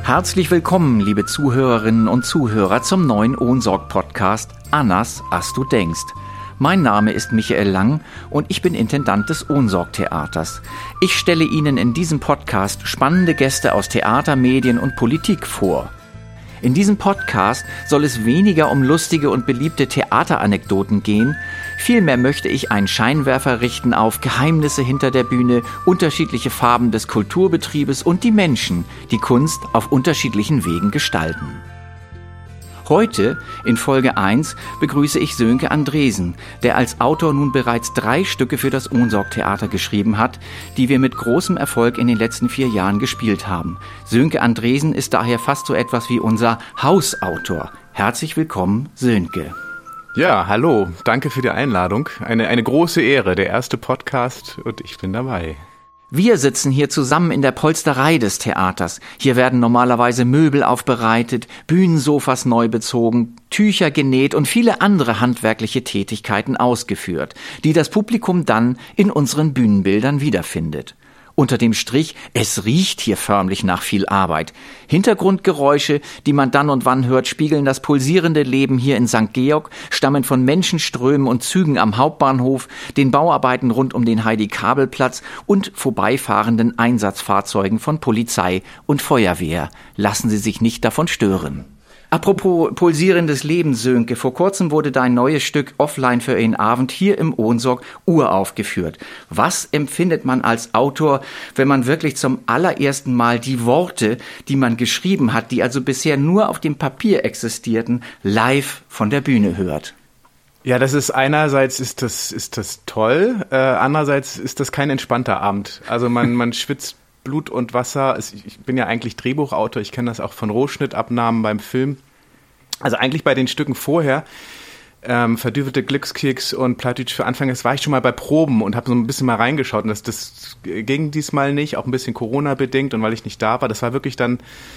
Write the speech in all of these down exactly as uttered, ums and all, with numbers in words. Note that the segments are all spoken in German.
Herzlich willkommen, liebe Zuhörerinnen und Zuhörer, zum neuen Ohnsorg-Podcast Anders, als du denkst. Mein Name ist Michael Lang und ich bin Intendant des Ohnsorg-Theaters. Ich stelle Ihnen in diesem Podcast spannende Gäste aus Theater, Medien und Politik vor. In diesem Podcast soll es weniger um lustige und beliebte Theateranekdoten gehen. Vielmehr möchte ich einen Scheinwerfer richten auf Geheimnisse hinter der Bühne, unterschiedliche Farben des Kulturbetriebes und die Menschen, die Kunst auf unterschiedlichen Wegen gestalten. Heute, in Folge eins, begrüße ich Sönke Andresen, der als Autor nun bereits drei Stücke für das Ohnsorg-Theater geschrieben hat, die wir mit großem Erfolg in den letzten vier Jahren gespielt haben. Sönke Andresen ist daher fast so etwas wie unser Hausautor. Herzlich willkommen, Sönke. Ja, hallo, danke für die Einladung. Eine, eine große Ehre, der erste Podcast und ich bin dabei. Wir sitzen hier zusammen in der Polsterei des Theaters. Hier werden normalerweise Möbel aufbereitet, Bühnensofas neu bezogen, Tücher genäht und viele andere handwerkliche Tätigkeiten ausgeführt, die das Publikum dann in unseren Bühnenbildern wiederfindet. Unter dem Strich, es riecht hier förmlich nach viel Arbeit. Hintergrundgeräusche, die man dann und wann hört, spiegeln das pulsierende Leben hier in Sankt Georg, stammen von Menschenströmen und Zügen am Hauptbahnhof, den Bauarbeiten rund um den Heidi-Kabel-Platz und vorbeifahrenden Einsatzfahrzeugen von Polizei und Feuerwehr. Lassen Sie sich nicht davon stören. Apropos pulsierendes Leben, Sönke, vor kurzem wurde dein neues Stück Offline für einen Abend hier im Ohnsorg uraufgeführt. Was empfindet man als Autor, wenn man wirklich zum allerersten Mal die Worte, die man geschrieben hat, die also bisher nur auf dem Papier existierten, live von der Bühne hört? Ja, das ist einerseits ist das ist das toll, äh, andererseits ist das kein entspannter Abend. Also man man schwitzt Blut und Wasser. Ich bin ja eigentlich Drehbuchautor, ich kenne das auch von Rohschnittabnahmen beim Film. Also eigentlich bei den Stücken vorher, ähm, Verdüvelte Glückskeks und Plattdeutsch für Anfänger, das war ich schon mal bei Proben und habe so ein bisschen mal reingeschaut. Und das, das ging diesmal nicht, auch ein bisschen Corona-bedingt und weil ich nicht da war. Das war wirklich dann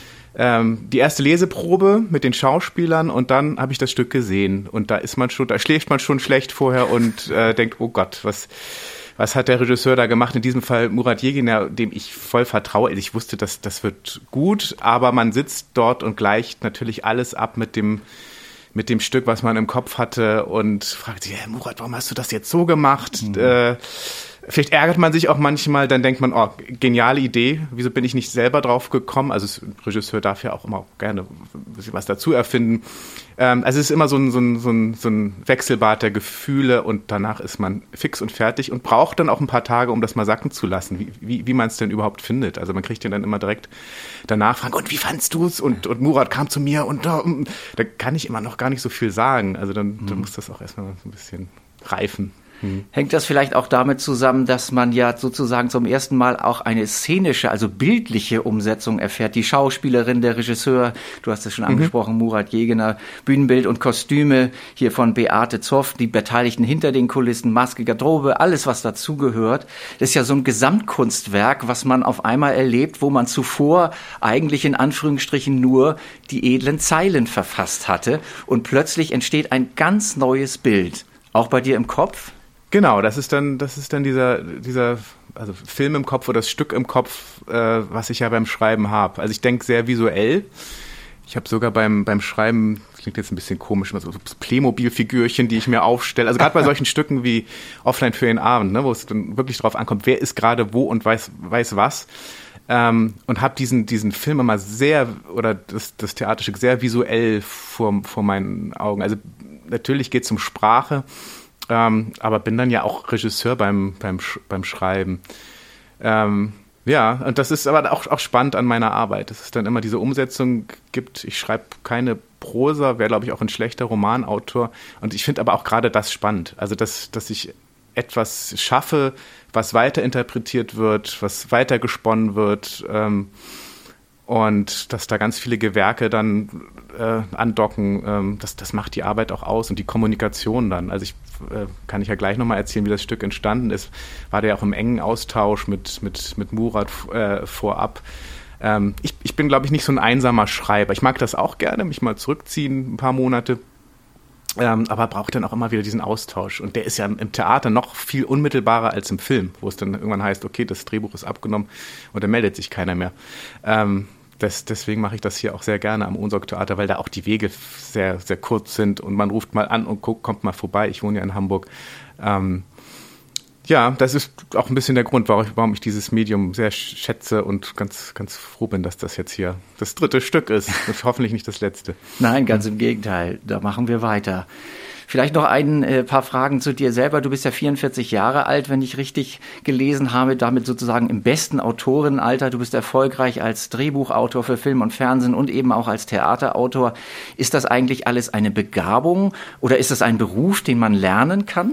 ähm, die erste Leseprobe mit den Schauspielern und dann habe ich das Stück gesehen. Und da ist man schon, da schläft man schon schlecht vorher und äh, denkt, oh Gott, was... Was hat der Regisseur da gemacht? In diesem Fall Murat Yeginer, dem ich voll vertraue. Ich wusste, dass das wird gut, aber man sitzt dort und gleicht natürlich alles ab mit dem mit dem Stück, was man im Kopf hatte und fragt sich, hey, Murat, warum hast du das jetzt so gemacht? Mhm. Äh, vielleicht ärgert man sich auch manchmal, dann denkt man, oh, geniale Idee, wieso bin ich nicht selber drauf gekommen? Also ein Regisseur darf ja auch immer gerne ein bisschen was dazu erfinden. Ähm, also es ist immer so ein, so, ein, so, ein, so ein Wechselbad der Gefühle und danach ist man fix und fertig und braucht dann auch ein paar Tage, um das mal sacken zu lassen, wie, wie, wie man es denn überhaupt findet. Also man kriegt den dann immer direkt danach fragen, und wie fandst du es? Und, und Murat kam zu mir und da, da kann ich immer noch gar nicht so viel sagen. Also dann, mhm. dann muss das auch erstmal so ein bisschen reifen. Hm. Hängt das vielleicht auch damit zusammen, dass man ja sozusagen zum ersten Mal auch eine szenische, also bildliche Umsetzung erfährt? Die Schauspielerin, der Regisseur, du hast es schon mhm. angesprochen, Murat Yeginer, Bühnenbild und Kostüme hier von Beate Zoff, die Beteiligten hinter den Kulissen, Maske, Garderobe, alles, was dazugehört. Das ist ja so ein Gesamtkunstwerk, was man auf einmal erlebt, wo man zuvor eigentlich in Anführungsstrichen nur die edlen Zeilen verfasst hatte. Und plötzlich entsteht ein ganz neues Bild. Auch bei dir im Kopf? Genau, das ist dann, das ist dann dieser, dieser, also Film im Kopf oder das Stück im Kopf, äh, was ich ja beim Schreiben habe. Also ich denke sehr visuell. Ich habe sogar beim beim Schreiben, das klingt jetzt ein bisschen komisch, so Playmobil-Figürchen, die ich mir aufstelle. Also gerade bei solchen Stücken wie Offline für den Abend, ne, wo es dann wirklich drauf ankommt, wer ist gerade wo und weiß weiß was. Ähm, und habe diesen diesen Film immer sehr, oder das, das Theaterstück sehr visuell vor, vor meinen Augen. Also natürlich geht es um Sprache, ähm, aber bin dann ja auch Regisseur beim, beim, beim Schreiben. Ähm, ja, und das ist aber auch, auch spannend an meiner Arbeit, dass es dann immer diese Umsetzung gibt. Ich schreibe keine Prosa, wäre, glaube ich, auch ein schlechter Romanautor. Und ich finde aber auch gerade das spannend. Also, dass, dass ich etwas schaffe, was weiterinterpretiert wird, was weitergesponnen wird, ähm, und dass da ganz viele Gewerke dann äh, andocken, ähm, das, das macht die Arbeit auch aus und die Kommunikation dann. Also ich äh, kann ich ja gleich nochmal erzählen, wie das Stück entstanden ist. War der auch im engen Austausch mit, mit, mit Murat äh, vorab. Ähm, ich, ich bin, glaube ich, nicht so ein einsamer Schreiber. Ich mag das auch gerne, mich mal zurückziehen, ein paar Monate. Ähm, aber braucht dann auch immer wieder diesen Austausch. Und der ist ja im Theater noch viel unmittelbarer als im Film, wo es dann irgendwann heißt, okay, das Drehbuch ist abgenommen und dann meldet sich keiner mehr. Ähm, das, deswegen mache ich das hier auch sehr gerne am Ohnsorg-Theater, weil da auch die Wege sehr, sehr kurz sind und man ruft mal an und guckt, kommt mal vorbei. Ich wohne ja in Hamburg. Ähm, ja, das ist auch ein bisschen der Grund, warum ich, warum ich dieses Medium sehr schätze und ganz, ganz froh bin, dass das jetzt hier das dritte Stück ist und hoffentlich nicht das letzte. Nein, ganz im Gegenteil. Da machen wir weiter. Vielleicht noch ein äh, paar Fragen zu dir selber. Du bist ja vierundvierzig Jahre alt, wenn ich richtig gelesen habe, damit sozusagen im besten Autorinnenalter. Du bist erfolgreich als Drehbuchautor für Film und Fernsehen und eben auch als Theaterautor. Ist das eigentlich alles eine Begabung oder ist das ein Beruf, den man lernen kann?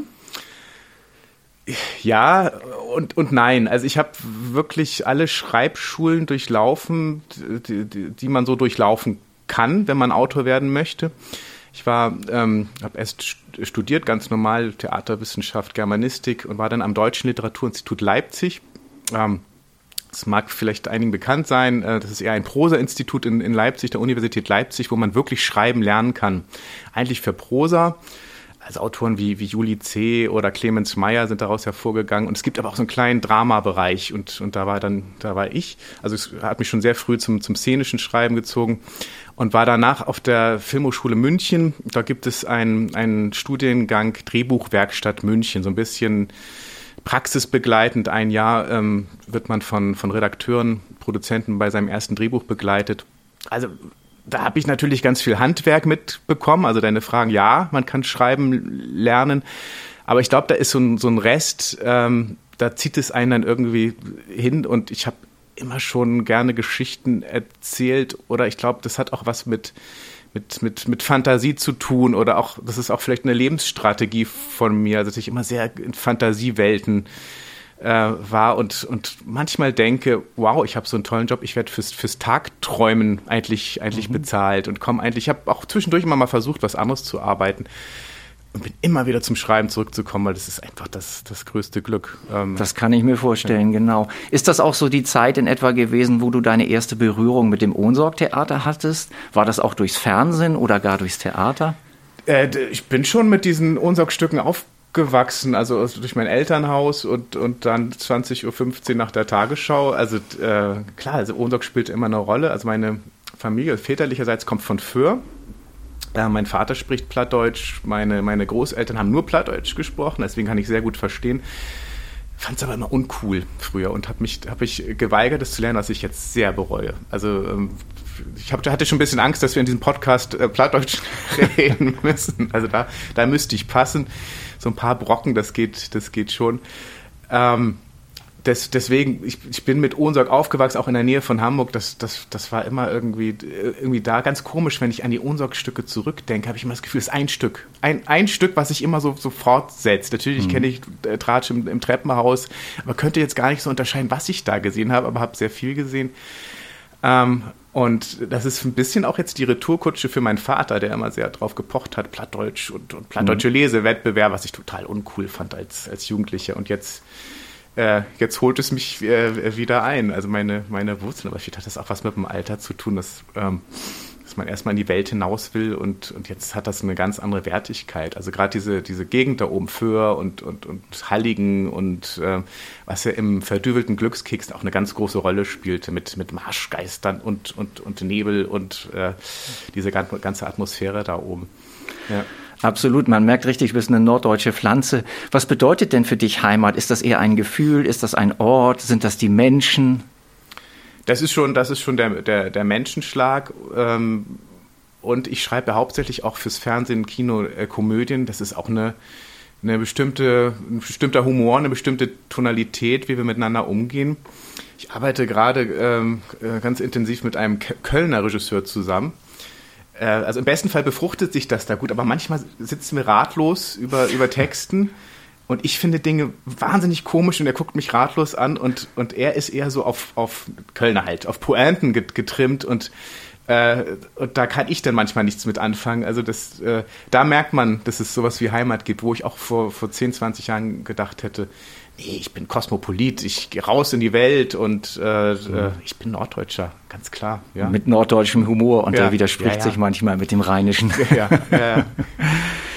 Ja und, und nein. Also ich habe wirklich alle Schreibschulen durchlaufen, die, die, die man so durchlaufen kann, wenn man Autor werden möchte. Ich war, ähm, habe erst studiert, ganz normal, Theaterwissenschaft, Germanistik und war dann am Deutschen Literaturinstitut Leipzig. Ähm, das mag vielleicht einigen bekannt sein. Äh, das ist eher ein Prosa-Institut in, in Leipzig, der Universität Leipzig, wo man wirklich schreiben lernen kann. Eigentlich für Prosa. Also Autoren wie, wie Juli C. oder Clemens Meyer sind daraus hervorgegangen. Und es gibt aber auch so einen kleinen Dramabereich. Und, und da war dann, da war ich. Also es hat mich schon sehr früh zum, zum szenischen Schreiben gezogen. Und war danach auf der Filmhochschule München. Da gibt es einen, einen Studiengang Drehbuchwerkstatt München. So ein bisschen praxisbegleitend. Ein Jahr ähm, wird man von, von Redakteuren, Produzenten bei seinem ersten Drehbuch begleitet. Also da habe ich natürlich ganz viel Handwerk mitbekommen. Also deine Fragen, ja, man kann schreiben lernen. Aber ich glaube, da ist so ein, so ein Rest, ähm, da zieht es einen dann irgendwie hin. Und ich habe immer schon gerne Geschichten erzählt. Oder ich glaube, das hat auch was mit, mit, mit, mit Fantasie zu tun. Oder auch, das ist auch vielleicht eine Lebensstrategie von mir. Also dass ich immer sehr in Fantasiewelten war und, und manchmal denke, wow, ich habe so einen tollen Job, ich werde fürs, fürs Tagträumen eigentlich, eigentlich mhm. bezahlt und komme eigentlich, ich habe auch zwischendurch immer mal versucht, was anderes zu arbeiten und bin immer wieder zum Schreiben zurückzukommen, weil das ist einfach das, das größte Glück. Das kann ich mir vorstellen, ja. Genau. Ist das auch so die Zeit in etwa gewesen, wo du deine erste Berührung mit dem Ohnsorg-Theater hattest? War das auch durchs Fernsehen oder gar durchs Theater? Äh, ich bin schon mit diesen Ohnsorg-Stücken aufgewachsen. gewachsen, also durch mein Elternhaus und, und dann zwanzig Uhr fünfzehn nach der Tagesschau. Also äh, klar, also Ohnsorg spielt immer eine Rolle. Also meine Familie väterlicherseits kommt von Föhr. Äh, mein Vater spricht Plattdeutsch, meine, meine Großeltern haben nur Plattdeutsch gesprochen, deswegen kann ich sehr gut verstehen. Fand es aber immer uncool früher und habe mich hab ich geweigert, das zu lernen, was ich jetzt sehr bereue. Also ähm, ich hab, hatte schon ein bisschen Angst, dass wir in diesem Podcast äh, Plattdeutsch reden müssen. Also da, da müsste ich passen. So ein paar Brocken, das geht, das geht schon. Ähm, des, deswegen, ich, ich bin mit Ohnsorg aufgewachsen, auch in der Nähe von Hamburg. Das, das, das war immer irgendwie, irgendwie da. Ganz komisch, wenn ich an die Ohnsorg-Stücke zurückdenke, habe ich immer das Gefühl, es ist ein Stück. Ein, ein Stück, was sich immer so, so fortsetzt. Natürlich mhm. kenne ich äh, Tratsch im, im Treppenhaus, aber könnte jetzt gar nicht so unterscheiden, was ich da gesehen habe, aber habe sehr viel gesehen. Ähm, Und das ist ein bisschen auch jetzt die Retourkutsche für meinen Vater, der immer sehr drauf gepocht hat, Plattdeutsch und, und Plattdeutsche mhm. Lesewettbewerb, was ich total uncool fand als, als Jugendlicher. Und jetzt, äh, jetzt holt es mich äh, wieder ein, also meine, meine Wurzeln. Aber vielleicht hat das auch was mit dem Alter zu tun, dass, ähm, dass man erstmal in die Welt hinaus will und, und jetzt hat das eine ganz andere Wertigkeit. Also gerade diese, diese Gegend da oben, Föhr und, und, und Halligen und äh, was ja im verdüvelten Glückskeks auch eine ganz große Rolle spielte mit, mit Marschgeistern und, und, und Nebel und äh, diese ganze Atmosphäre da oben. Ja. Absolut, man merkt richtig, du bist eine norddeutsche Pflanze. Was bedeutet denn für dich Heimat? Ist das eher ein Gefühl? Ist das ein Ort? Sind das die Menschen? Das ist schon, das ist schon der, der, der Menschenschlag. Ähm, und ich schreibe hauptsächlich auch fürs Fernsehen, Kino, äh, Komödien. Das ist auch eine, eine bestimmte, ein bestimmter Humor, eine bestimmte Tonalität, wie wir miteinander umgehen. Ich arbeite gerade ähm, ganz intensiv mit einem Kölner Regisseur zusammen. Äh, also im besten Fall befruchtet sich das da gut, aber manchmal sitzen wir ratlos über, über Texten. Und ich finde Dinge wahnsinnig komisch und er guckt mich ratlos an und, und er ist eher so auf, auf Kölner halt, auf Pointen getrimmt und, äh, und da kann ich dann manchmal nichts mit anfangen. Also das, äh, da merkt man, dass es sowas wie Heimat gibt, wo ich auch vor, vor zehn, zwanzig Jahren gedacht hätte, nee, ich bin Kosmopolit, ich gehe raus in die Welt und äh, mhm. ich bin Norddeutscher, ganz klar. Ja. Mit norddeutschem Humor und ja. der widerspricht ja, ja. sich manchmal mit dem Rheinischen. Ja, ja, ja.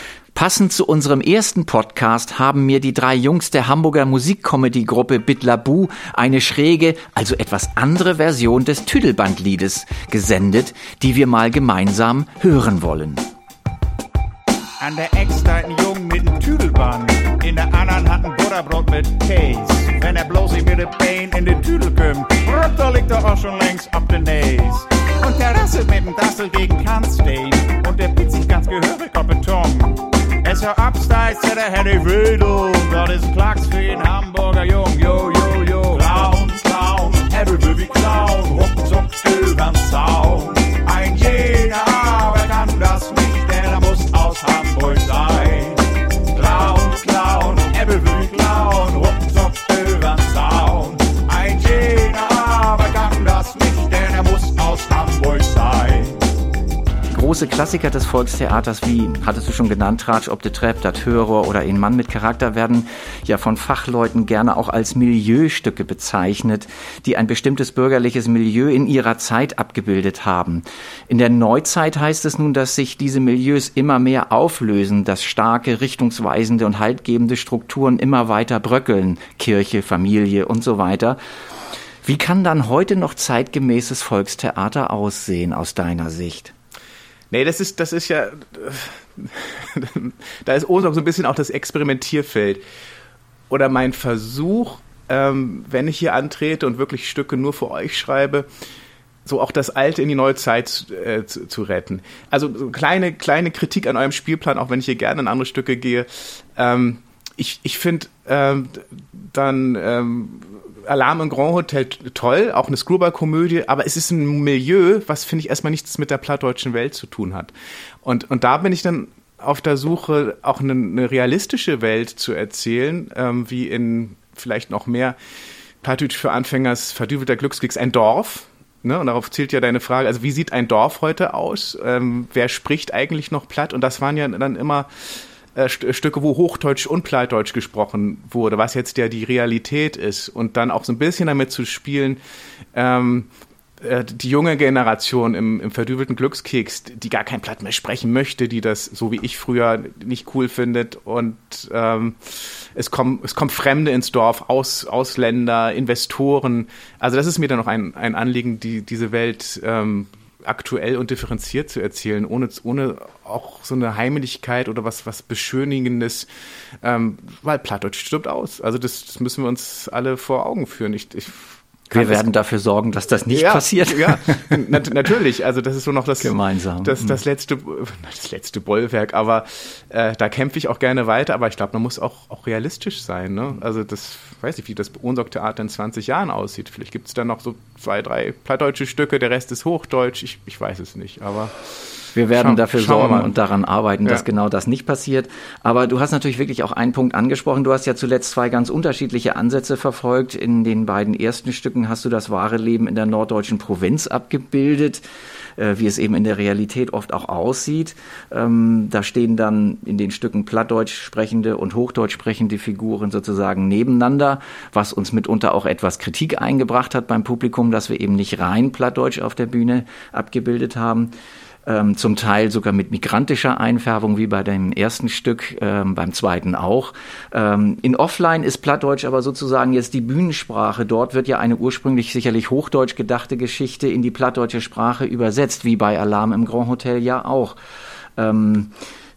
Passend zu unserem ersten Podcast haben mir die drei Jungs der Hamburger Musikcomedy-Gruppe Bitlabu eine schräge, also etwas andere Version des Tüdelbandliedes gesendet, die wir mal gemeinsam hören wollen. An der Eck steht ein Jung mit dem Tüdelband, in der anderen hat ein Butterbrot mit Käse. Wenn er bloß nicht mit dem Bein in den Tüdel kommt, da liegt er auch schon längst ab der Näs. Und der rasselt mit dem Dassel gegen Kant stehen, und der pizzt sich ganz gehörig auf den Ton. Es hör absteigt, der Henny Wedel, das ist ein Klacks für den Hamburger Jung, yo, yo, yo. Clown, Clown, everybody Clown, ruckzuck übern Zaun. Ein jeder, aber kann das nicht, denn er muss aus Hamburg sein. Clown, Clown, everybody Clown, ruckzuck übern Zaun. Ein jeder, aber kann das nicht, denn er muss aus Hamburg sein. Große Klassiker des Volkstheaters wie, hattest du schon genannt, Tratsch ob de Trepp, Dat Hörer oder Ein Mann mit Charakter werden ja von Fachleuten gerne auch als Milieustücke bezeichnet, die ein bestimmtes bürgerliches Milieu in ihrer Zeit abgebildet haben. In der Neuzeit heißt es nun, dass sich diese Milieus immer mehr auflösen, dass starke, richtungsweisende und haltgebende Strukturen immer weiter bröckeln, Kirche, Familie und so weiter. Wie kann dann heute noch zeitgemäßes Volkstheater aussehen aus deiner Sicht? Nee, das ist, das ist ja, da ist Ohnsorg so ein bisschen auch das Experimentierfeld. Oder mein Versuch, ähm, wenn ich hier antrete und wirklich Stücke nur für euch schreibe, so auch das Alte in die neue Zeit äh, zu, zu retten. Also so kleine, kleine Kritik an eurem Spielplan, auch wenn ich hier gerne in andere Stücke gehe. Ähm, ich ich finde ähm, dann ähm, Alarm im Grand Hotel toll, auch eine Screwball-Komödie, aber es ist ein Milieu, was, finde ich, erstmal nichts mit der plattdeutschen Welt zu tun hat. Und, und da bin ich dann auf der Suche, auch eine, eine realistische Welt zu erzählen, ähm, wie in vielleicht noch mehr Plattdeutsch für Anfängers verdüvelter Glückskeks ein Dorf. Ne? Und darauf zielt ja deine Frage, also wie sieht ein Dorf heute aus? Ähm, wer spricht eigentlich noch platt? Und das waren ja dann immer Äh, St- Stücke, wo Hochdeutsch und Plattdeutsch gesprochen wurde, was jetzt ja die Realität ist. Und dann auch so ein bisschen damit zu spielen, ähm, äh, die junge Generation im, im verdüvelten Glückskeks, die gar kein Platt mehr sprechen möchte, die das, so wie ich früher, nicht cool findet. Und ähm, es kommen, es kommen Fremde ins Dorf, Aus, Ausländer, Investoren. Also das ist mir dann noch ein, ein Anliegen, die, diese Welt ähm, aktuell und differenziert zu erzählen, ohne, ohne auch so eine Heimeligkeit oder was, was Beschönigendes, ähm, weil Plattdeutsch stirbt aus. Also das, das müssen wir uns alle vor Augen führen. Ich, ich Wir werden dafür sorgen, dass das nicht ja, passiert. Ja, nat- natürlich. Also das ist so noch das, Gemeinsam. das, das, letzte, das letzte Bollwerk. Aber äh, da kämpfe ich auch gerne weiter. Aber ich glaube, man muss auch, auch realistisch sein. Ne? Also das, weiß ich, wie das Ohnsorg-Theater in zwanzig Jahren aussieht. Vielleicht gibt es da noch so zwei, drei plattdeutsche Stücke. Der Rest ist Hochdeutsch. Ich, ich weiß es nicht. Aber wir werden Schau, dafür sorgen und daran arbeiten, dass ja. genau das nicht passiert. Aber du hast natürlich wirklich auch einen Punkt angesprochen. Du hast ja zuletzt zwei ganz unterschiedliche Ansätze verfolgt. In den beiden ersten Stücken hast du das wahre Leben in der norddeutschen Provinz abgebildet, äh, wie es eben in der Realität oft auch aussieht. Ähm, da stehen dann in den Stücken plattdeutsch sprechende und hochdeutsch sprechende Figuren sozusagen nebeneinander, was uns mitunter auch etwas Kritik eingebracht hat beim Publikum, dass wir eben nicht rein plattdeutsch auf der Bühne abgebildet haben. Ähm, zum Teil sogar mit migrantischer Einfärbung, wie bei dem ersten Stück, ähm, beim zweiten auch. Ähm, in Offline ist Plattdeutsch aber sozusagen jetzt die Bühnensprache. Dort wird ja eine ursprünglich sicherlich hochdeutsch gedachte Geschichte in die plattdeutsche Sprache übersetzt, wie bei Alarm im Grand Hotel ja auch. Ähm,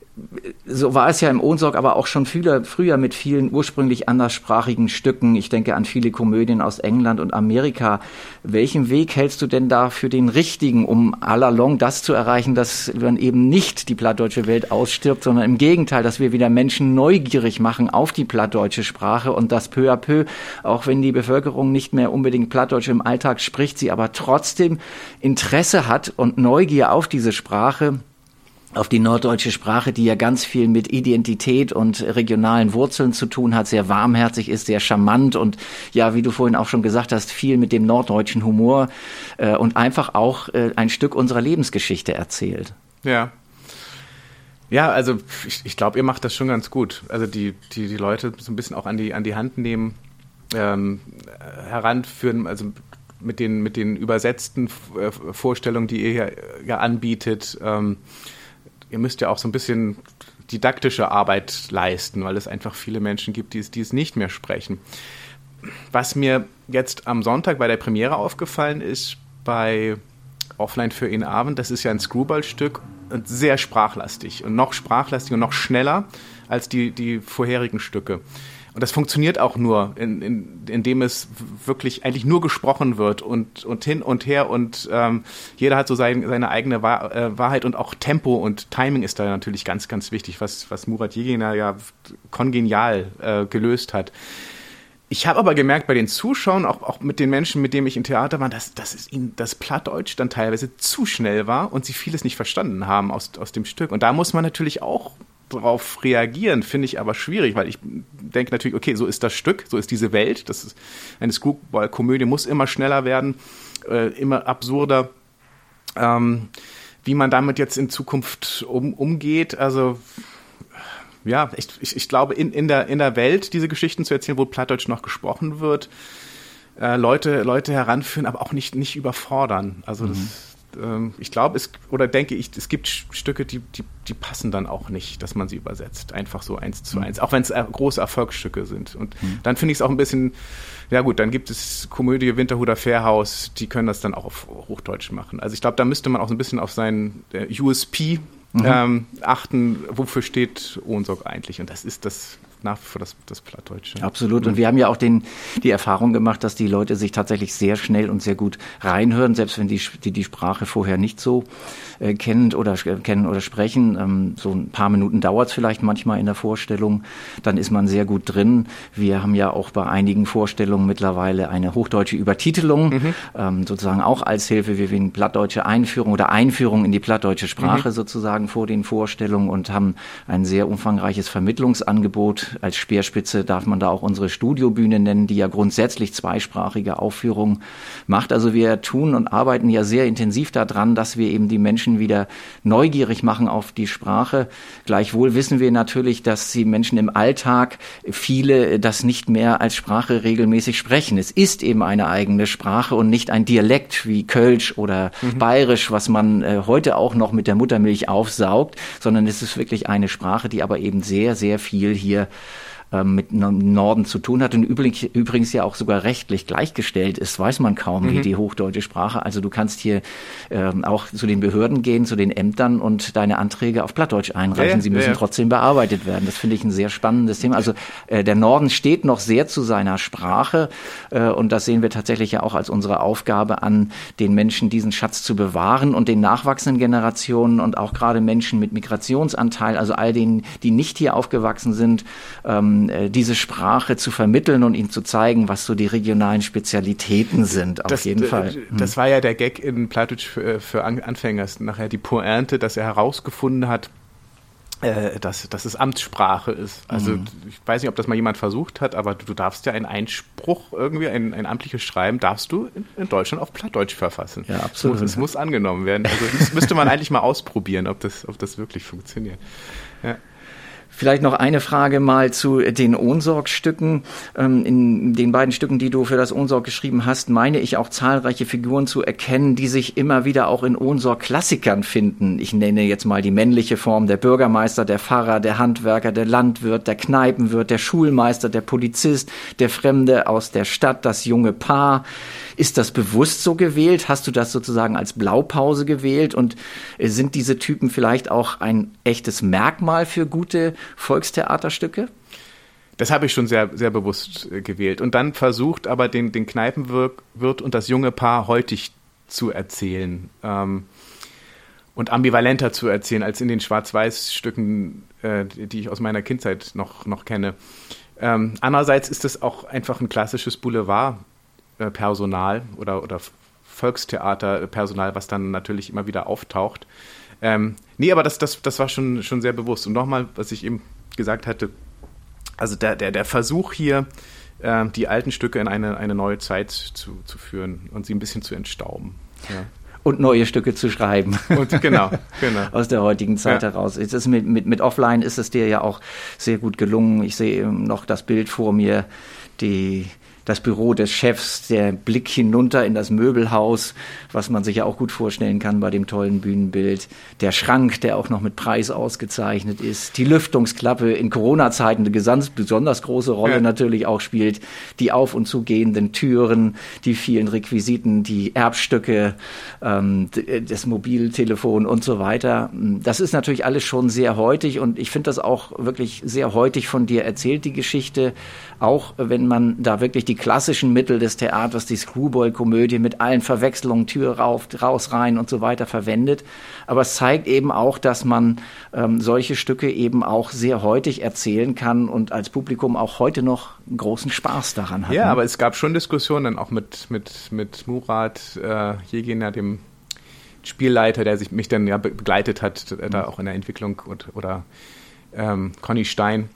So war es ja im Ohnsorg aber auch schon früher, früher mit vielen ursprünglich anderssprachigen Stücken. Ich denke an viele Komödien aus England und Amerika. Welchen Weg hältst du denn da für den richtigen, um à la longue das zu erreichen, dass dann eben nicht die plattdeutsche Welt ausstirbt, sondern im Gegenteil, dass wir wieder Menschen neugierig machen auf die plattdeutsche Sprache und dass peu à peu, auch wenn die Bevölkerung nicht mehr unbedingt Plattdeutsch im Alltag spricht, sie aber trotzdem Interesse hat und Neugier auf diese Sprache, auf die norddeutsche Sprache, die ja ganz viel mit Identität und regionalen Wurzeln zu tun hat, sehr warmherzig ist, sehr charmant und ja, wie du vorhin auch schon gesagt hast, viel mit dem norddeutschen Humor äh, und einfach auch äh, ein Stück unserer Lebensgeschichte erzählt. Ja. Ja, also ich, ich glaube, ihr macht das schon ganz gut. Also die, die, die Leute so ein bisschen auch an die, an die Hand nehmen, ähm, heranführen, also mit den, mit den übersetzten äh, Vorstellungen, die ihr ja, ja anbietet, ähm, ihr müsst ja auch so ein bisschen didaktische Arbeit leisten, weil es einfach viele Menschen gibt, die es, die es nicht mehr sprechen. Was mir jetzt am Sonntag bei der Premiere aufgefallen ist, bei Offline für einen Abend, das ist ja ein Screwball-Stück und sehr sprachlastig und noch sprachlastig und noch schneller als die, die vorherigen Stücke. Und das funktioniert auch nur, in, in, indem es wirklich eigentlich nur gesprochen wird und, und hin und her und ähm, jeder hat so sein, seine eigene Wahr, äh, Wahrheit und auch Tempo und Timing ist da natürlich ganz, ganz wichtig, was, was Murat Yeginer ja kongenial äh, gelöst hat. Ich habe aber gemerkt bei den Zuschauern, auch, auch mit den Menschen, mit denen ich im Theater war, dass, dass es ihnen das Plattdeutsch dann teilweise zu schnell war und sie vieles nicht verstanden haben aus, aus dem Stück. Und da muss man natürlich auch drauf reagieren, finde ich aber schwierig, weil ich denke natürlich, okay, so ist das Stück, so ist diese Welt, das ist eine Screwball-Komödie, muss immer schneller werden, äh, immer absurder. Ähm, wie man damit jetzt in Zukunft um, umgeht, also ja, ich, ich, ich glaube, in, in, der, in der Welt diese Geschichten zu erzählen, wo Plattdeutsch noch gesprochen wird, äh, Leute, Leute heranführen, aber auch nicht, nicht überfordern. Also das mhm. Ich glaube, es oder denke ich, es gibt Stücke, die, die, die passen dann auch nicht, dass man sie übersetzt. Einfach so eins zu eins. Mhm. Auch wenn es große Erfolgsstücke sind. Und mhm. dann finde ich es auch ein bisschen, ja gut, dann gibt es Komödie Winterhuder Fährhaus, die können das dann auch auf Hochdeutsch machen. Also ich glaube, da müsste man auch so ein bisschen auf seinen äh, U S P mhm. ähm, achten, wofür steht Ohnsorg eigentlich. Und das ist das nach wie vor das, das Plattdeutsche. Absolut. Und wir haben ja auch den, die Erfahrung gemacht, dass die Leute sich tatsächlich sehr schnell und sehr gut reinhören, selbst wenn die die, die Sprache vorher nicht so äh, kennen oder äh, kennen oder sprechen. Ähm, so ein paar Minuten dauert es vielleicht manchmal in der Vorstellung. Dann ist man sehr gut drin. Wir haben ja auch bei einigen Vorstellungen mittlerweile eine hochdeutsche Übertitelung, mhm. ähm, sozusagen auch als Hilfe. Wir wählen plattdeutsche Einführung oder Einführung in die plattdeutsche Sprache mhm. sozusagen vor den Vorstellungen und haben ein sehr umfangreiches Vermittlungsangebot. Als Speerspitze darf man da auch unsere Studiobühne nennen, die ja grundsätzlich zweisprachige Aufführungen macht. Also wir tun und arbeiten ja sehr intensiv daran, dass wir eben die Menschen wieder neugierig machen auf die Sprache. Gleichwohl wissen wir natürlich, dass die Menschen im Alltag viele das nicht mehr als Sprache regelmäßig sprechen. Es ist eben eine eigene Sprache und nicht ein Dialekt wie Kölsch oder mhm. Bayerisch, was man äh, heute auch noch mit der Muttermilch aufsaugt, sondern es ist wirklich eine Sprache, die aber eben sehr, sehr viel hier mit dem Norden zu tun hat und übrigens, übrigens ja auch sogar rechtlich gleichgestellt ist, weiß man kaum, mhm. wie die hochdeutsche Sprache. Also du kannst hier ähm, auch zu den Behörden gehen, zu den Ämtern und deine Anträge auf Plattdeutsch einreichen. Ja, Sie müssen ja. trotzdem bearbeitet werden. Das finde ich ein sehr spannendes Thema. Also äh, der Norden steht noch sehr zu seiner Sprache äh, und das sehen wir tatsächlich ja auch als unsere Aufgabe an, den Menschen diesen Schatz zu bewahren und den nachwachsenden Generationen und auch gerade Menschen mit Migrationsanteil, also all denen, die nicht hier aufgewachsen sind, ähm, diese Sprache zu vermitteln und ihnen zu zeigen, was so die regionalen Spezialitäten sind, auf das, jeden d- Fall. Das war ja der Gag in Plattdeutsch für, für Anfänger, nachher die Pointe, dass er herausgefunden hat, äh, dass, dass es Amtssprache ist. Also mhm. ich weiß nicht, ob das mal jemand versucht hat, aber du darfst ja einen Einspruch irgendwie, ein, ein amtliches Schreiben, darfst du in, in Deutschland auf Plattdeutsch verfassen. Ja, absolut. Es muss angenommen werden. Also das müsste man eigentlich mal ausprobieren, ob das, ob das wirklich funktioniert. Ja. Vielleicht noch eine Frage mal zu den Ohnsorg-Stücken. In den beiden Stücken, die du für das Ohnsorg geschrieben hast, meine ich auch zahlreiche Figuren zu erkennen, die sich immer wieder auch in Ohnsorg-Klassikern finden. Ich nenne jetzt mal die männliche Form, der Bürgermeister, der Pfarrer, der Handwerker, der Landwirt, der Kneipenwirt, der Schulmeister, der Polizist, der Fremde aus der Stadt, das junge Paar. Ist das bewusst so gewählt? Hast du das sozusagen als Blaupause gewählt? Und sind diese Typen vielleicht auch ein echtes Merkmal für gute Volkstheaterstücke? Das habe ich schon sehr, sehr bewusst äh, gewählt. Und dann versucht aber den, den Kneipenwirt und das junge Paar heutig zu erzählen. Ähm, und ambivalenter zu erzählen als in den Schwarz-Weiß-Stücken, äh, die ich aus meiner Kindheit noch, noch kenne. Ähm, andererseits ist es auch einfach ein klassisches Boulevard-Personal oder, oder Volkstheaterpersonal, was dann natürlich immer wieder auftaucht. Ähm, nee, aber das, das, das war schon, schon sehr bewusst. Und nochmal, was ich eben gesagt hatte, also der, der, der Versuch hier, äh, die alten Stücke in eine, eine neue Zeit zu, zu führen und sie ein bisschen zu entstauben. Ja. Und neue Stücke zu schreiben. Und genau, genau. Aus der heutigen Zeit ja. heraus. Es ist mit, mit, mit Offline ist es dir ja auch sehr gut gelungen. Ich sehe noch das Bild vor mir, die das Büro des Chefs, der Blick hinunter in das Möbelhaus, was man sich ja auch gut vorstellen kann bei dem tollen Bühnenbild, der Schrank, der auch noch mit Preis ausgezeichnet ist, die Lüftungsklappe, in Corona-Zeiten eine ganz besonders große Rolle ja. natürlich auch spielt, die auf- und zugehenden Türen, die vielen Requisiten, die Erbstücke, ähm, das Mobiltelefon und so weiter. Das ist natürlich alles schon sehr heutig und ich finde das auch wirklich sehr heutig von dir erzählt, die Geschichte, auch wenn man da wirklich die klassischen Mittel des Theaters, die Screwball-Komödie mit allen Verwechslungen, Tür rauf, raus, rein und so weiter verwendet. Aber es zeigt eben auch, dass man ähm, solche Stücke eben auch sehr heutig erzählen kann und als Publikum auch heute noch großen Spaß daran hat. Ja, ne? aber es gab schon Diskussionen dann auch mit, mit, mit Murat äh, Yeginer, dem Spielleiter, der sich mich dann ja begleitet hat, äh, da auch in der Entwicklung und, oder ähm, Conny Stein.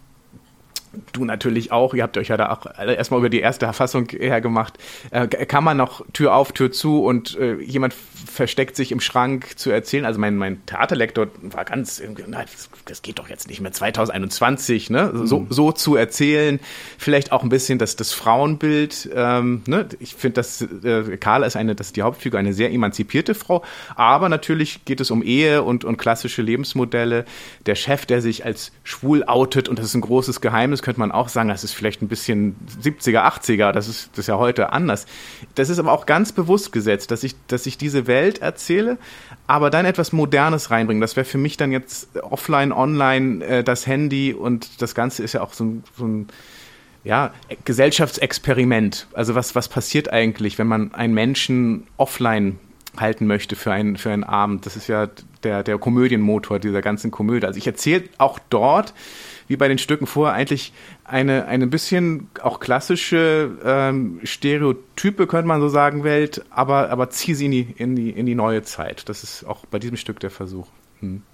Du natürlich auch, ihr habt euch ja da auch erstmal über die erste Fassung hergemacht. Äh, kann man noch Tür auf, Tür zu und äh, jemand versteckt sich im Schrank zu erzählen? Also mein, mein Theaterlektor war ganz, na, das, das geht doch jetzt nicht mehr, zwanzig einundzwanzig, ne? So, mhm. so zu erzählen. Vielleicht auch ein bisschen das, das Frauenbild. Ähm, ne? Ich finde, dass äh, Carla ist eine, das ist die Hauptfigur, eine sehr emanzipierte Frau. Aber natürlich geht es um Ehe und, und klassische Lebensmodelle. Der Chef, der sich als schwul outet und das ist ein großes Geheimnis, könnte man auch sagen, das ist vielleicht ein bisschen siebziger, achtziger, das ist, das ist ja heute anders. Das ist aber auch ganz bewusst gesetzt, dass ich, dass ich diese Welt erzähle, aber dann etwas Modernes reinbringen. Das wäre für mich dann jetzt offline, online, äh, das Handy und das Ganze ist ja auch so ein, so ein ja, Gesellschaftsexperiment. Also was, was passiert eigentlich, wenn man einen Menschen offline halten möchte für einen, für einen Abend? Das ist ja der, der Komödienmotor dieser ganzen Komödie. Also ich erzähle auch dort, wie bei den Stücken vorher, eigentlich eine, eine bisschen auch klassische ähm, Stereotype, könnte man so sagen, Welt, aber, aber ziehe sie in die, in, die, in die neue Zeit. Das ist auch bei diesem Stück der Versuch. Hm.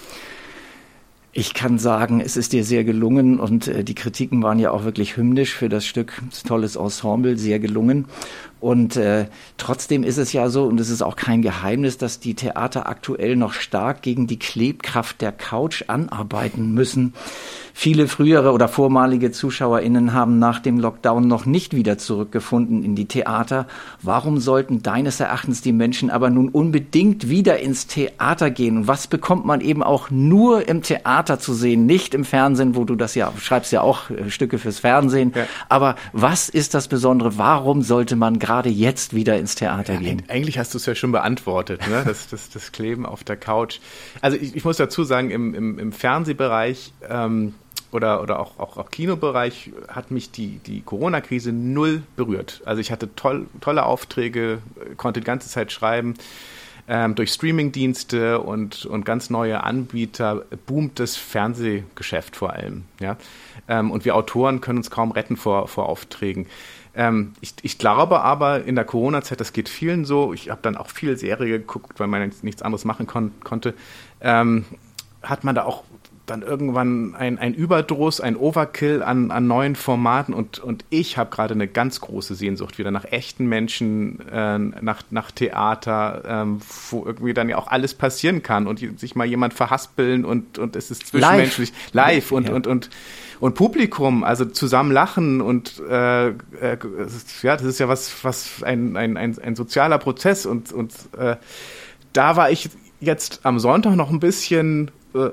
Ich kann sagen, es ist dir sehr gelungen und äh, die Kritiken waren ja auch wirklich hymnisch für das Stück. Das tolles Ensemble, sehr gelungen. Und äh, trotzdem ist es ja so, und es ist auch kein Geheimnis, dass die Theater aktuell noch stark gegen die Klebkraft der Couch anarbeiten müssen. Viele frühere oder vormalige ZuschauerInnen haben nach dem Lockdown noch nicht wieder zurückgefunden in die Theater. Warum sollten deines Erachtens die Menschen aber nun unbedingt wieder ins Theater gehen? Und was bekommt man eben auch nur im Theater zu sehen, nicht im Fernsehen, wo du das ja, schreibst ja auch äh, Stücke fürs Fernsehen. Ja. Aber was ist das Besondere? Warum sollte man gerade jetzt wieder ins Theater ja, gehen? Eigentlich hast du es ja schon beantwortet, ne? das, das, das Kleben auf der Couch. Also ich, ich muss dazu sagen, im, im, im Fernsehbereich ähm, oder, oder auch, auch, auch Kinobereich hat mich die, die Corona-Krise null berührt. Also ich hatte toll, tolle Aufträge, konnte die ganze Zeit schreiben. Ähm, durch Streamingdienste und, und ganz neue Anbieter boomt das Fernsehgeschäft vor allem. Ja? Ähm, und wir Autoren können uns kaum retten vor, vor Aufträgen. Ähm, ich, ich glaube aber in der Corona-Zeit, das geht vielen so, ich habe dann auch viel Serie geguckt, weil man nichts anderes machen kon- konnte, ähm, hat man da auch dann irgendwann ein, ein Überdruss, ein Overkill an, an neuen Formaten und, und ich habe gerade eine ganz große Sehnsucht wieder nach echten Menschen, äh, nach, nach Theater, ähm, wo irgendwie dann ja auch alles passieren kann und sich mal jemand verhaspeln und, und es ist zwischenmenschlich live, live und, ja. und, und, und Publikum, also zusammen lachen und äh, äh, ja, das ist ja was, was ein, ein, ein, ein sozialer Prozess und, und äh, da war ich jetzt am Sonntag noch ein bisschen äh,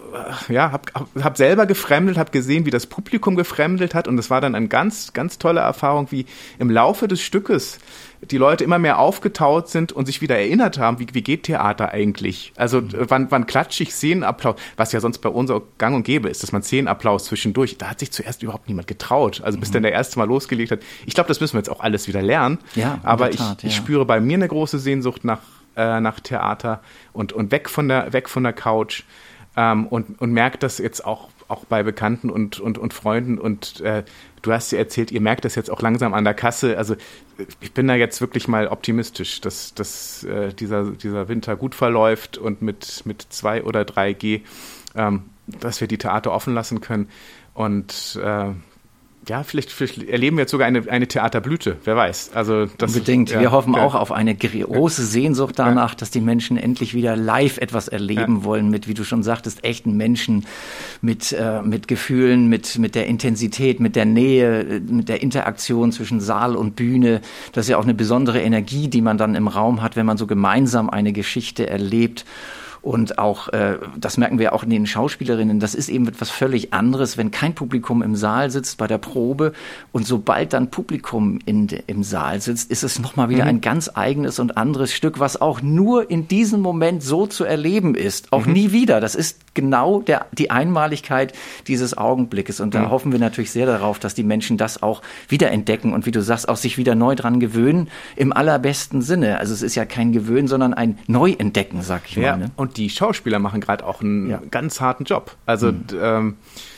ja, hab, hab selber gefremdelt, hab gesehen, wie das Publikum gefremdelt hat und es war dann eine ganz, ganz tolle Erfahrung, wie im Laufe des Stückes die Leute immer mehr aufgetaut sind und sich wieder erinnert haben, wie, wie geht Theater eigentlich? Also mhm. wann, wann klatsche ich Szenenapplaus, was ja sonst bei uns auch gang und gäbe ist, dass man Szenenapplaus zwischendurch, da hat sich zuerst überhaupt niemand getraut, also bis mhm. dann der erste Mal losgelegt hat. Ich glaube, das müssen wir jetzt auch alles wieder lernen, ja, aber Tat, ich, ja. ich spüre bei mir eine große Sehnsucht nach, äh, nach Theater und, und weg von der, weg von der Couch. Ähm, und, und merkt das jetzt auch, auch bei Bekannten und, und, und Freunden und äh, du hast ja erzählt, ihr merkt das jetzt auch langsam an der Kasse, also ich bin da jetzt wirklich mal optimistisch, dass, dass äh, dieser, dieser Winter gut verläuft und mit, mit zwei oder drei G, ähm, dass wir die Theater offen lassen können und äh, ja, vielleicht, vielleicht erleben wir jetzt sogar eine, eine Theaterblüte, wer weiß. Also das, Unbedingt. Ja, wir hoffen ja. auch auf eine große Sehnsucht danach, ja. dass die Menschen endlich wieder live etwas erleben ja. wollen mit, wie du schon sagtest, echten Menschen, mit, äh, mit Gefühlen, mit, mit der Intensität, mit der Nähe, mit der Interaktion zwischen Saal und Bühne. Das ist ja auch eine besondere Energie, die man dann im Raum hat, wenn man so gemeinsam eine Geschichte erlebt. Und auch, äh, das merken wir auch in den Schauspielerinnen, das ist eben etwas völlig anderes, wenn kein Publikum im Saal sitzt bei der Probe und sobald dann Publikum in de, im Saal sitzt, ist es nochmal wieder mhm. ein ganz eigenes und anderes Stück, was auch nur in diesem Moment so zu erleben ist. Auch mhm. nie wieder. Das ist genau der, die Einmaligkeit dieses Augenblickes. Und da mhm. hoffen wir natürlich sehr darauf, dass die Menschen das auch wiederentdecken und wie du sagst, auch sich wieder neu dran gewöhnen, im allerbesten Sinne. Also es ist ja kein Gewöhnen, sondern ein Neuentdecken, sag ich ja. mal. Ne? Und die Schauspieler machen gerade auch einen ja. ganz harten Job. Also mhm. ähm,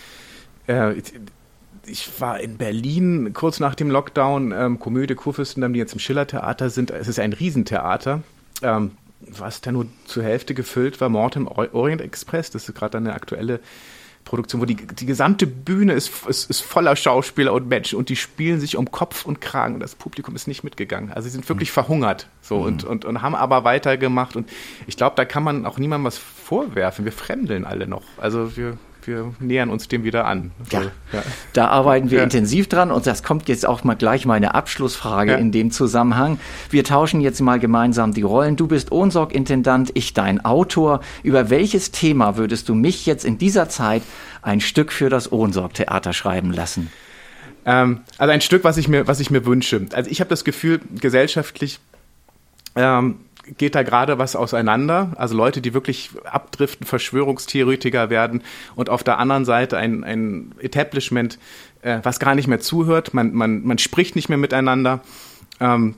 äh, ich war in Berlin kurz nach dem Lockdown, ähm, Komödie Kurfürstendamm, die jetzt im Schillertheater sind. Es ist ein Riesentheater, ähm, was da nur zur Hälfte gefüllt war. Mord im Orient Express, das ist gerade eine aktuelle Produktion, wo die, die gesamte Bühne ist, ist, ist voller Schauspieler und Menschen und die spielen sich um Kopf und Kragen und das Publikum ist nicht mitgegangen. Also sie sind wirklich mhm. verhungert so mhm. und, und, und haben aber weitergemacht und ich glaube, da kann man auch niemandem was vorwerfen. Wir fremdeln alle noch. Also wir wir nähern uns dem wieder an. Ja, also, ja. Da arbeiten wir ja. intensiv dran und das kommt jetzt auch mal gleich meine Abschlussfrage ja. in dem Zusammenhang. Wir tauschen jetzt mal gemeinsam die Rollen. Du bist Ohnsorg-Intendant, ich dein Autor. Über welches Thema würdest du mich jetzt in dieser Zeit ein Stück für das Ohnsorg-Theater schreiben lassen? Ähm, also ein Stück, was ich mir, was ich mir wünsche. Also ich habe das Gefühl, gesellschaftlich ähm, geht da gerade was auseinander, also Leute, die wirklich abdriften, Verschwörungstheoretiker werden und auf der anderen Seite ein, ein Establishment, äh, was gar nicht mehr zuhört, man, man, man spricht nicht mehr miteinander ähm,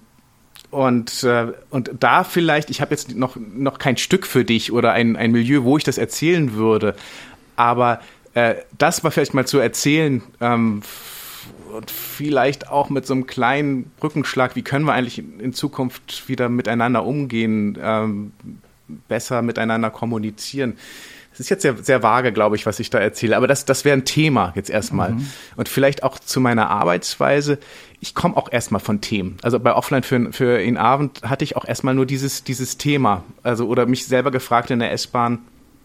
und, äh, und da vielleicht, ich habe jetzt noch, noch kein Stück für dich oder ein, ein Milieu, wo ich das erzählen würde, aber äh, das war vielleicht mal zu erzählen, ähm, und vielleicht auch mit so einem kleinen Brückenschlag, wie können wir eigentlich in Zukunft wieder miteinander umgehen, ähm, besser miteinander kommunizieren. Das ist jetzt sehr, sehr vage, glaube ich, was ich da erzähle, aber das, das wäre ein Thema jetzt erstmal. Mhm. Und vielleicht auch zu meiner Arbeitsweise, ich komme auch erstmal von Themen. Also bei Offline für, für den Abend hatte ich auch erstmal nur dieses, dieses Thema, also oder mich selber gefragt in der S-Bahn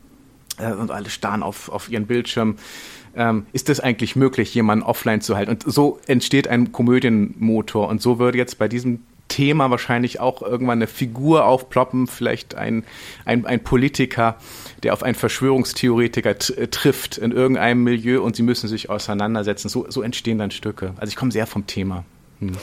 äh, und alle starren auf, auf ihren Bildschirm. Ähm, ist es eigentlich möglich, jemanden offline zu halten? Und so entsteht ein Komödienmotor. Und so würde jetzt bei diesem Thema wahrscheinlich auch irgendwann eine Figur aufploppen, vielleicht ein, ein, ein Politiker, der auf einen Verschwörungstheoretiker t- trifft in irgendeinem Milieu und sie müssen sich auseinandersetzen. So, so entstehen dann Stücke. Also ich komme sehr vom Thema. Hm.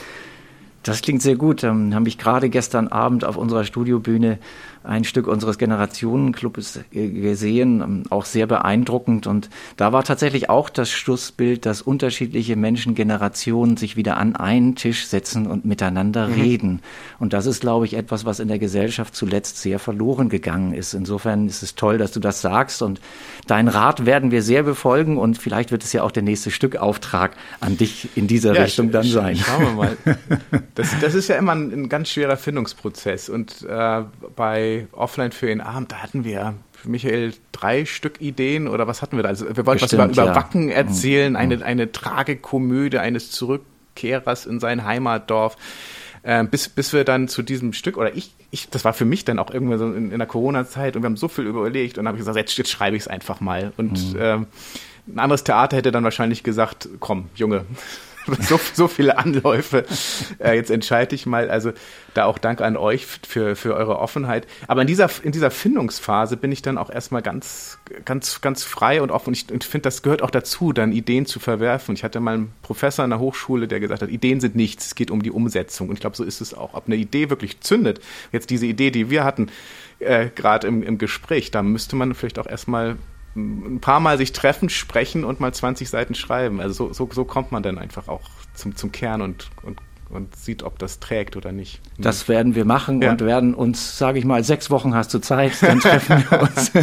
Das klingt sehr gut. Ähm, habe ich gerade gestern Abend auf unserer Studiobühne ein Stück unseres Generationenclubs gesehen, auch sehr beeindruckend. Und da war tatsächlich auch das Schlussbild, dass unterschiedliche Menschen, Generationen sich wieder an einen Tisch setzen und miteinander mhm. reden. Und das ist, glaube ich, etwas, was in der Gesellschaft zuletzt sehr verloren gegangen ist. Insofern ist es toll, dass du das sagst. Und deinen Rat werden wir sehr befolgen. Und vielleicht wird es ja auch der nächste Stückauftrag an dich in dieser ja, Richtung dann sein. Schauen wir mal. Das, das ist ja immer ein, ein ganz schwerer Findungsprozess. Und äh, bei Offline für den Abend, da hatten wir, Michael, drei Stück Ideen oder was hatten wir da? Also wir wollten Bestimmt, was über, über ja. Wacken erzählen, eine, eine Tragikomödie eines Zurückkehrers in sein Heimatdorf. Äh, bis, bis wir dann zu diesem Stück, oder ich, ich das war für mich dann auch irgendwann so in, in der Corona-Zeit und wir haben so viel überlegt und dann habe ich gesagt, jetzt, jetzt schreibe ich es einfach mal. Und mhm. ähm, ein anderes Theater hätte dann wahrscheinlich gesagt, komm, Junge, so, so viele Anläufe, äh, jetzt entscheide ich mal, also da auch Dank an euch für, für eure Offenheit. Aber in dieser, in dieser Findungsphase bin ich dann auch erstmal ganz, ganz, ganz frei und offen. Und ich, ich finde, das gehört auch dazu, dann Ideen zu verwerfen. Ich hatte mal einen Professor an der Hochschule, der gesagt hat, Ideen sind nichts, es geht um die Umsetzung. Und ich glaube, so ist es auch. Ob eine Idee wirklich zündet, jetzt diese Idee, die wir hatten, äh, gerade im, im Gespräch, da müsste man vielleicht auch erstmal ein paar Mal sich treffen, sprechen und mal zwanzig Seiten schreiben. Also so, so, so kommt man dann einfach auch zum, zum Kern und, und, und sieht, ob das trägt oder nicht. Das werden wir machen ja. und werden uns, sage ich mal, sechs Wochen hast du Zeit, dann treffen wir uns.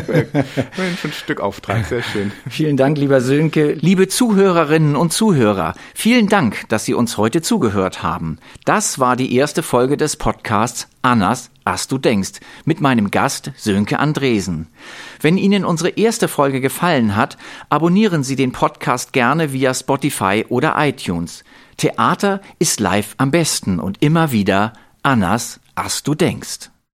Ein Stückauftrag, sehr schön. Vielen Dank, lieber Sönke. Liebe Zuhörerinnen und Zuhörer, vielen Dank, dass Sie uns heute zugehört haben. Das war die erste Folge des Podcasts Annas As du denkst, mit meinem Gast Sönke Andresen. Wenn Ihnen unsere erste Folge gefallen hat, abonnieren Sie den Podcast gerne via Spotify oder iTunes. Theater ist live am besten und immer wieder Annas As du denkst.